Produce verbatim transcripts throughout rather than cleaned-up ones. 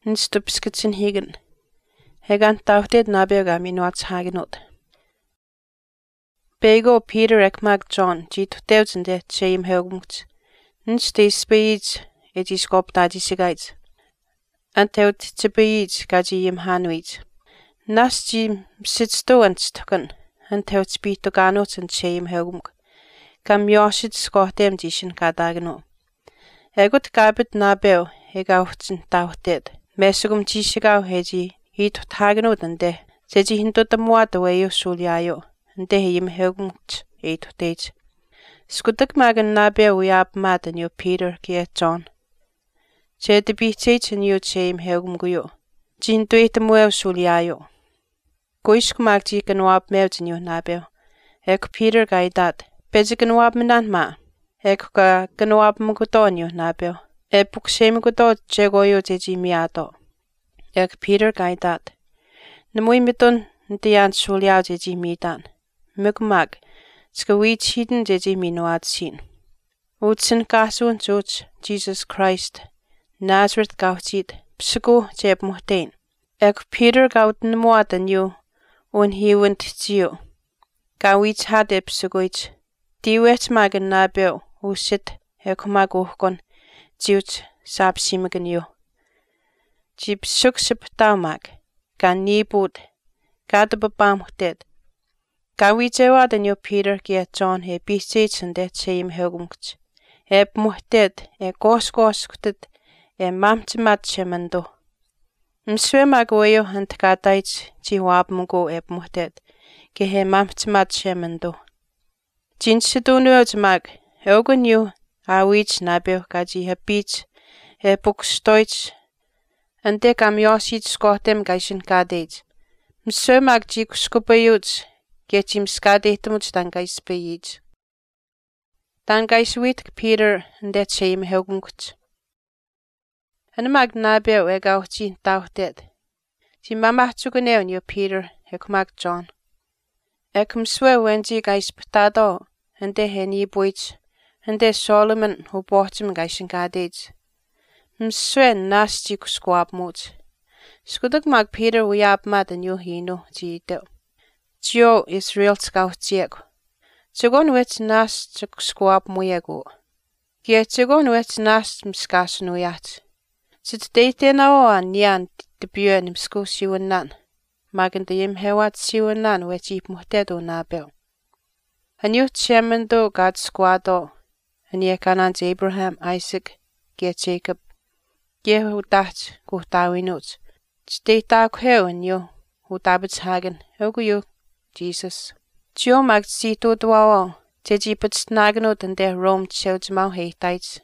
Nstupskitsin higen. Hegan tauhted nabioga minuats hagenut. Bego Peter ekmag John jitutevzende tseim heugmukt. Nstis speeds etis koptadisigaits. Anteut tsebeits gajim hanuits. Nasjim sitstoanstokan. Anteut spitoganot en tseim heugmuk. Kam josit skohtem dishin kadagno. Egot gabet nabeo egauhtsen tauhted. Mesugum tisigaw heji hitut hagenutende. Seji hintotamuata weyo sulyayo. Nde him heugmukt eituteit. Skutak magan nabeo uyap madan yo Peter kia John. Che de biteit en yo tseim heugmguyo. Jin tuita muew sulyayo. Goisk magji ganwab mewten yo nabeo. Ek Peter gaidat. Bezi ganwab minan ma. Ek ka ganwab mguton yo nabeo. E buksem gudo jegoyo jeji miado. Ek Peter gaidat. Namui mitun ndian sulyao jeji midan. Mugmag. Ska we tiden jeji minuat sin. Utsin gasun zuts Jesus Christ. Nazareth gautit. Psugu jeb muhten. Ek Peter gauten muadan yo. Un hiwent tio. Gawit hade psuguit. Diwet magan nabeo. Usit. Ek mag uhkon. Jiut sab simagan yo. Jib suksip daumag. Gan nibud. Gadababamhted. Gawitewadan yo Peter gia John he bisitsen tseim heugmukt. E muhted e goskoskutid e mamtimatsemando. Mswemagoyo hantgadait jiwabmugo e muhted. Ge he mamtimatsemando. Jinsidunurtmag. Eugen yo awich nabeo gaji habit e bukstoit. Ande gam yosit skohtem gaishin gadeit. Mswemag jikuskubayut. Getim skadetumut dangais beit. Dangais wit Peter and that same heugmukt. En mag nabeo e gauti tauhted. Si mama tuganeon yo Peter ek mag John. Ek mswe wenji gais patado and de heni boit and de Solomon who bought him gaishin gadeit. Mswe nasty squab mut. Skudak mag Peter we up mad and yo hino jito. Tio Israel skautiego. Tsegon wet nas tsuk squab muego. Gie tsegon wet nas mskas nuyat. Sit deite na o an nian de buen im sku siwanan. Magan de im hewat siwanan wet ip muhtedo nabel. An yu tsemendo God squado. An ye kanans Abraham, Isaac, gie Jacob. Gie hu dat go tawinut. Tsteita kweo an yu hu dabits hagen. Ogu yu Jesus. Tio mag sito dwao. Teji put snagnot and de Rome childs mau heitites.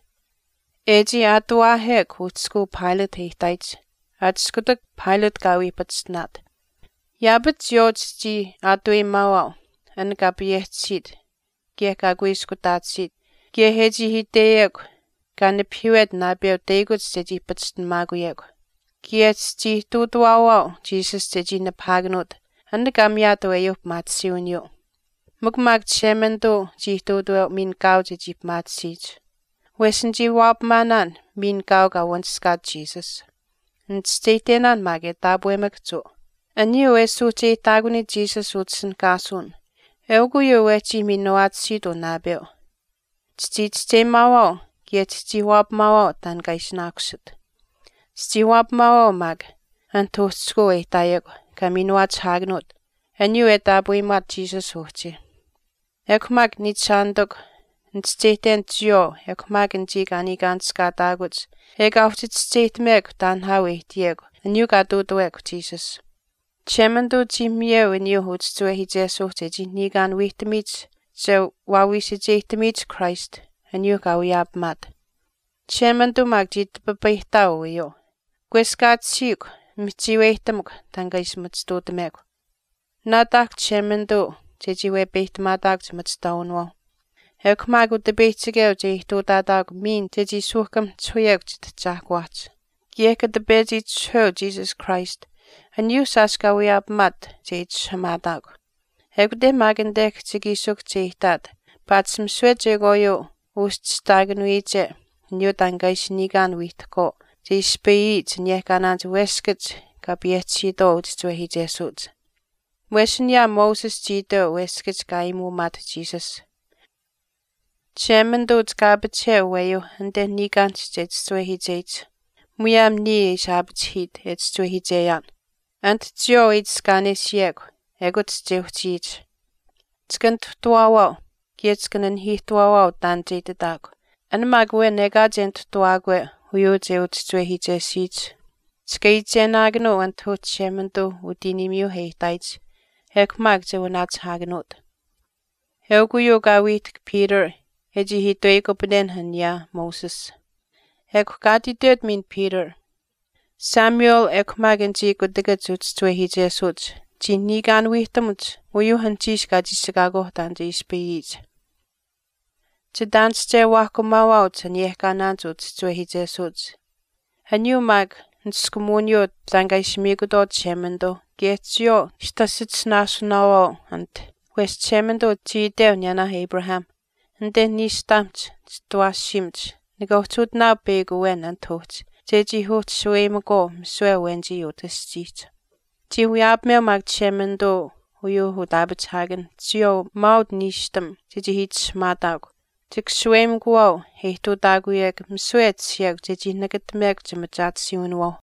Eji atwa hek hut school pilot heitites. At skudak pilot gawi put snat. Yabit George ji atwe mau. An gabiet sit. Gie gagwi skutat sit. Gie heji hiteyek. Gan piwet na beo degut teji put snmaguyek. Giet ji tu dwao. Jesus teji na pagnot. And gamiato e yup matsiun yo. Mugmag chemendo jito do min gau jip matsich. Wesen ji wap manan min gau ga want skat Jesus. And statenan mage tabu emekto. And you e suche taguni Jesus utsen gasun. Eugu yo e ji min noat sido nabeo. Sti ste mawao, get ji wap mawao tan gaisnaksut. Sti wap mawao mag. And to sko e tayego. Kaminuat hagnot. En you et abuimat Jesus hoche. Ek mag nit sandok. En steten tjo. Ek mag en jig anigan skadaguts. Ek auftit stet meg dan hawe diego. En you ga do do ek Jesus. Chemendo ji mieo en you hut sto hi jesote ji nigan wichtemits. So wawi se jetemits Christ. En you ga wiab mat. Chemendo mag jit bebehtao yo. Gwesgat siuk. Mitsiweitamuk tangais matstodamego. Nadak chemendo, jejiwe beit madag matstaunwo. Ek magu de beitigeo jehto dadag min jeji suhkam tsuyeg jitjahwat. Gieka de beji tsho Jesus Christ, and you saska we ab mat jej shamadag. Ek de magendek jigi suk jehtat, patsum swedjegoyo, ust stagan wije, and you tangais nigan witko, te ispi te nyehkanan te wesket kapietsi do te tue hi jesut. Wesen ya Moses jito wesket kaimu mat Jesus. Chemendo te kabeche weyo ande nigan te tue hi jet. Muyam ni isabet hit et tue hi jeyan. Ant tio it skane siego, ego te jeuchit. Skant tuawao, kietskanen hi tuawao dan jete dago. An magwe nega jent tuagwe, huyo jeut tue hi jesit. Skei jenagno ant hot chemendo udini miu heitait. Hek mag je wanat hagenot. Heuguyo gawit Peter, heji hi tuego beden hanya Moses. Hek gati død min Peter. Samuel ek magen ji kudiga juts tue hi jesut. Ji nigan wihtamut, uyu hantish gaji sigago dan ji ispiyit. Ji dans je wako mawao tan yehkanan juts tue hi jesut. Hanyu mag, nskumunyo tanga ishmigo do chemendo, getio, shtasit nasunao, ant west chemendo ji deo nyana Abraham. Nde nistamt, tuashimt, negotut na bego wen antot. Jeji hot swe mago, swe wenji yotistit. Ti huyab me mag chemendo, huyo hudabetshagen, tio maud nistam, jeji hit smadag. Tik swe mguao, heto daguyeg, mswe tsieg, jeji nagatmek jemajat siunwo.